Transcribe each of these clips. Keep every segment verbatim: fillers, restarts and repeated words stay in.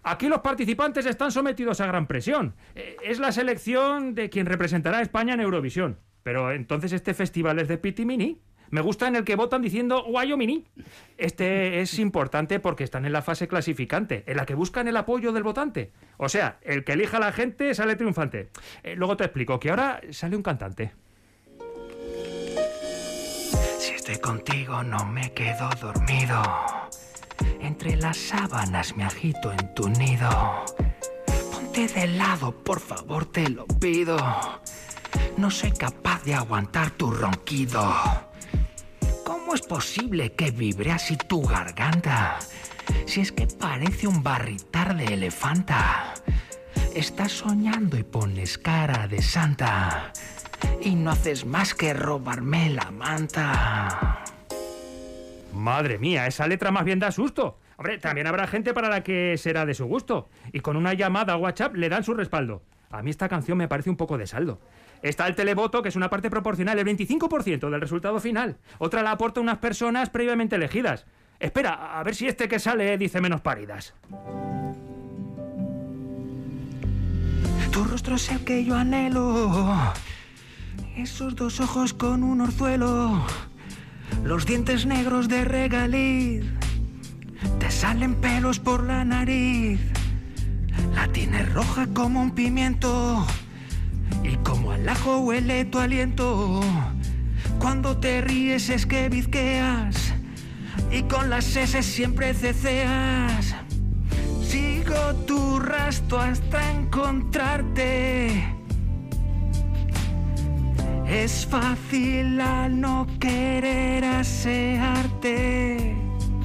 Aquí los participantes están sometidos a gran presión. Eh, Es la selección de quien representará a España en Eurovisión. Pero entonces este festival es de Pitimini. Me gusta en el que votan diciendo Wyoming. Este es importante porque están en la fase clasificante, en la que buscan el apoyo del votante. O sea, el que elija a la gente sale triunfante. Eh, luego te explico que ahora sale un cantante. Si estoy contigo no me quedo dormido. Entre las sábanas me agito en tu nido. Ponte de lado, por favor, te lo pido. No soy capaz de aguantar tu ronquido. ¿Cómo es posible que vibre así tu garganta? Si es que parece un barritar de elefanta. Estás soñando y pones cara de santa. Y no haces más que robarme la manta. Madre mía, esa letra más bien da susto. Hombre, también habrá gente para la que será de su gusto. Y con una llamada a WhatsApp le dan su respaldo. A mí esta canción me parece un poco de saldo. Está el televoto, que es una parte proporcional, el veinticinco por ciento del resultado final. Otra la aporta unas personas previamente elegidas. Espera, a ver si este que sale dice menos paridas. Tu rostro es el que yo anhelo. Esos dos ojos con un orzuelo. Los dientes negros de regaliz. Te salen pelos por la nariz. La tienes roja como un pimiento. Y como al ajo huele tu aliento. Cuando te ríes es que bizqueas. Y con las heces siempre ceceas. Sigo tu rastro hasta encontrarte. Es fácil al no querer asearte.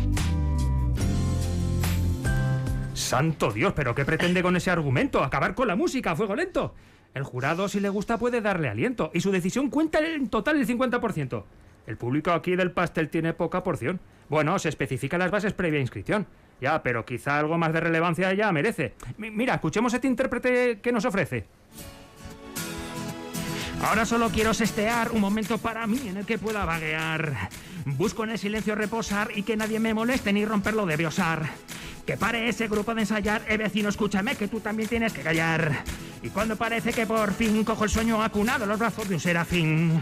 ¡Santo Dios! ¿Pero qué pretende con ese argumento? ¿Acabar con la música a fuego lento? El jurado, si le gusta, puede darle aliento. Y su decisión cuenta en total el cincuenta por ciento. El público aquí del pastel tiene poca porción. Bueno, se especifican las bases previa inscripción. Ya, pero quizá algo más de relevancia ya merece. M- mira, escuchemos a este intérprete que nos ofrece. Ahora solo quiero sestear un momento para mí en el que pueda vaguear. Busco en el silencio reposar y que nadie me moleste ni romperlo de osar. Que pare ese grupo de ensayar, eh vecino, escúchame que tú también tienes que callar. Y cuando parece que por fin cojo el sueño acunado en los brazos de un serafín.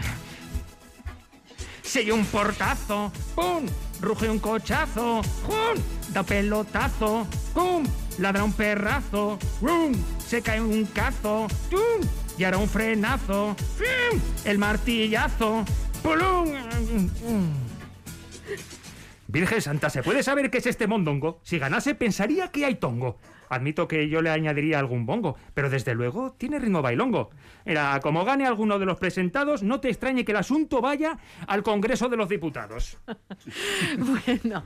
Se oye un portazo, ¡pum! Ruge un cochazo, ¡pum! Da pelotazo, ¡pum! Ladra un perrazo, ¡pum! Se cae un cazo, ¡pum! Y ahora un frenazo, ¡pum! El martillazo, ¡pulum! Virgen Santa, ¿se puede saber qué es este mondongo? Si ganase pensaría que hay tongo. Admito que yo le añadiría algún bongo, pero desde luego tiene ritmo bailongo. Mira, como gane alguno de los presentados, no te extrañe que el asunto vaya al Congreso de los Diputados. Bueno,